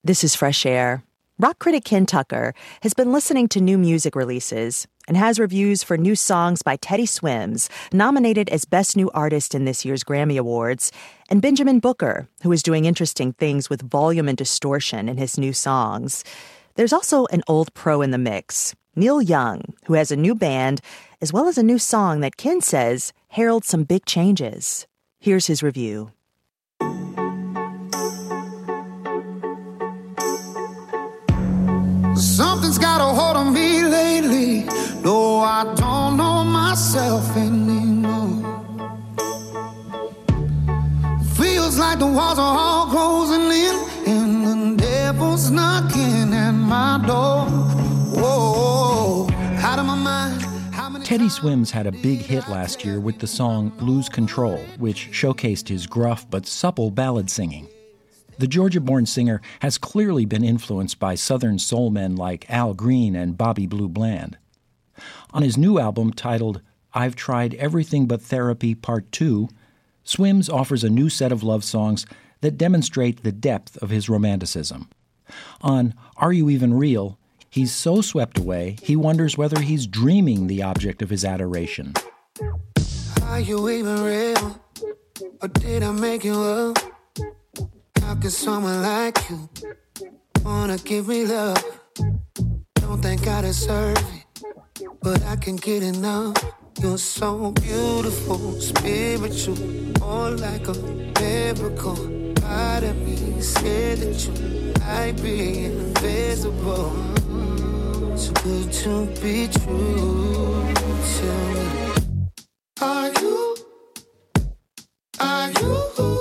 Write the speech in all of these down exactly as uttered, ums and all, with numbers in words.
This is Fresh Air. Rock critic Ken Tucker has been listening to new music releases and has reviews for new songs by Teddy Swims, nominated as Best New Artist in this year's Grammy Awards, and Benjamin Booker, who is doing interesting things with volume and distortion in his new songs. There's also an old pro in the mix, Neil Young, who has a new band, as well as a new song that Ken says heralds some big changes. Here's his review. Something's got a hold on me lately. No, I don't know myself anymore. Feels like the walls are all closing in, and the devil's knocking at my door. Whoa, out of my mind. How many Teddy Swims had a big hit last year with the song Lose Control, which showcased his gruff but supple ballad singing. The Georgia-born singer has clearly been influenced by Southern soul men like Al Green and Bobby Blue Bland. On his new album titled I've Tried Everything But Therapy Part two, Swims offers a new set of love songs that demonstrate the depth of his romanticism. On Are You Even Real, he's so swept away, he wonders whether he's dreaming the object of his adoration. Are you even real? Or did I make you up? How could someone like you wanna give me love? Don't think I deserve it, but I can get enough. You're so beautiful, spiritual, more like a miracle. Part of me said that you might be invisible. Too good to be true. Tell me, are you? Are you?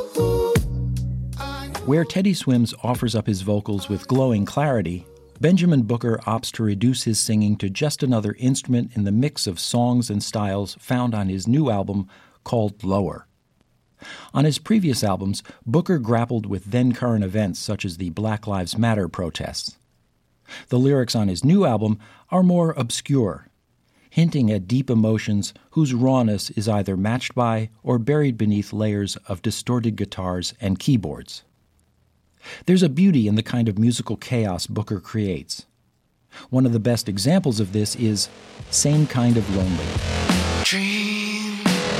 Where Teddy Swims offers up his vocals with glowing clarity, Benjamin Booker opts to reduce his singing to just another instrument in the mix of songs and styles found on his new album called Lower. On his previous albums, Booker grappled with then-current events such as the Black Lives Matter protests. The lyrics on his new album are more obscure, hinting at deep emotions whose rawness is either matched by or buried beneath layers of distorted guitars and keyboards. There's a beauty in the kind of musical chaos Booker creates. One of the best examples of this is Same Kind of Lonely. Dream,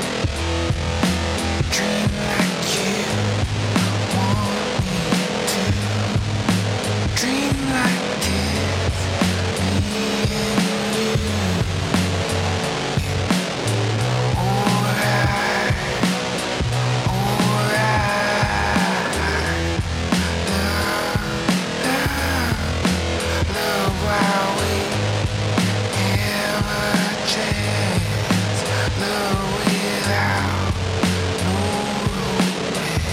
dream like you want me to. Dream like this, me and you. Alright, alright. Love while we have a chance. Love without no romance.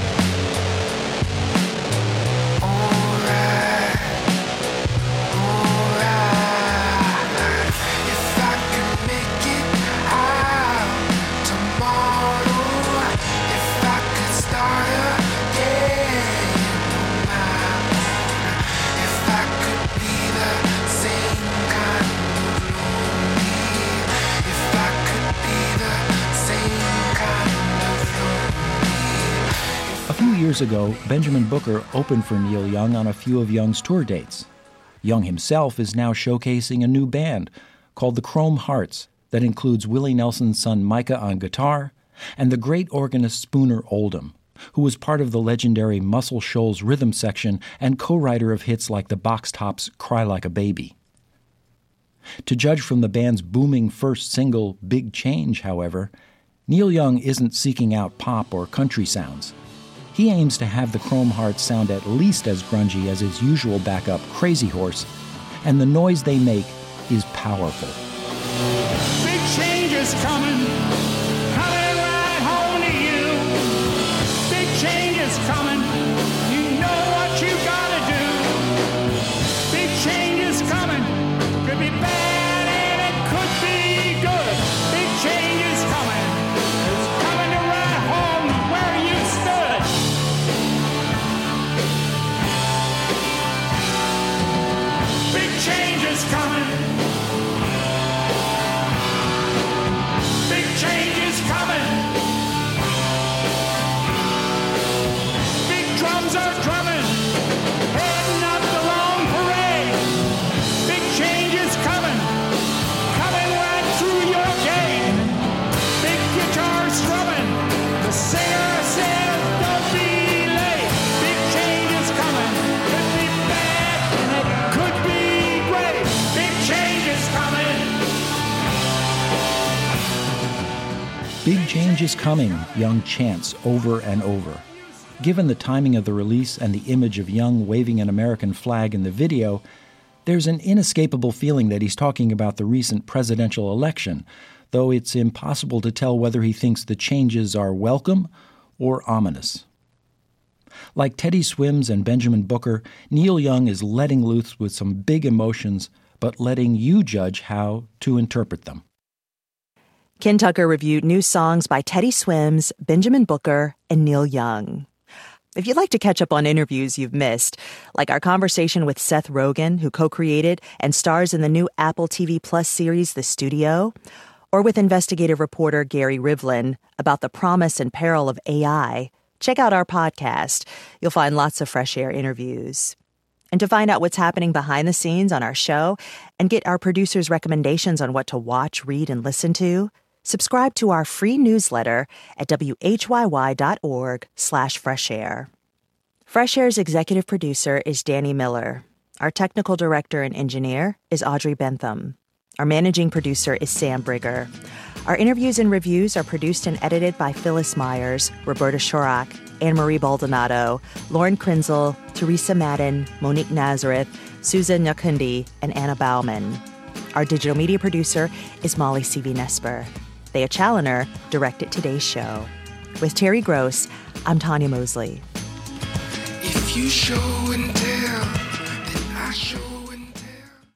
Alright, alright. If I can make it out tomorrow, if I could start again on my own, if I could be the same kind of lonely, if I could be the same kind of lonely. A few years ago, Benjamin Booker opened for Neil Young on a few of Young's tour dates. Young himself is now showcasing a new band called the Chrome Hearts that includes Willie Nelson's son Micah on guitar and the great organist Spooner Oldham, who was part of the legendary Muscle Shoals rhythm section and co-writer of hits like the Box Tops' Cry Like a Baby. To judge from the band's booming first single, Big Change, however, Neil Young isn't seeking out pop or country sounds. He aims to have the Chrome Hearts sound at least as grungy as his usual backup, Crazy Horse, and the noise they make is powerful. Big change is coming, coming right home to you. Big change is coming, you know what you gotta do. Big change is coming, could be bad and it could be good. Big change is coming, it's coming to right home to where you stood. Big change is coming. Big change Change is coming, Young chants over and over. Given the timing of the release and the image of Young waving an American flag in the video, there's an inescapable feeling that he's talking about the recent presidential election, though it's impossible to tell whether he thinks the changes are welcome or ominous. Like Teddy Swims and Benjamin Booker, Neil Young is letting loose with some big emotions, but letting you judge how to interpret them. Ken Tucker reviewed new songs by Teddy Swims, Benjamin Booker, and Neil Young. If you'd like to catch up on interviews you've missed, like our conversation with Seth Rogen, who co-created and stars in the new Apple T V Plus series The Studio, or with investigative reporter Gary Rivlin about the promise and peril of A I, check out our podcast. You'll find lots of Fresh Air interviews. And to find out what's happening behind the scenes on our show and get our producers' recommendations on what to watch, read, and listen to, subscribe to our free newsletter at whyy.org slash fresh air. Fresh Air's executive producer is Danny Miller. Our technical director and engineer is Audrey Bentham. Our managing producer is Sam Brigger. Our interviews and reviews are produced and edited by Phyllis Myers, Roberta Shorak, Anne-Marie Baldonado, Lauren Krenzel, Teresa Madden, Monique Nazareth, Susan Nyakundi, and Anna Bauman. Our digital media producer is Molly C V Nesper. Thea Challoner directed today's show. With Terry Gross, I'm Tanya Mosley. If you show and tell, then I show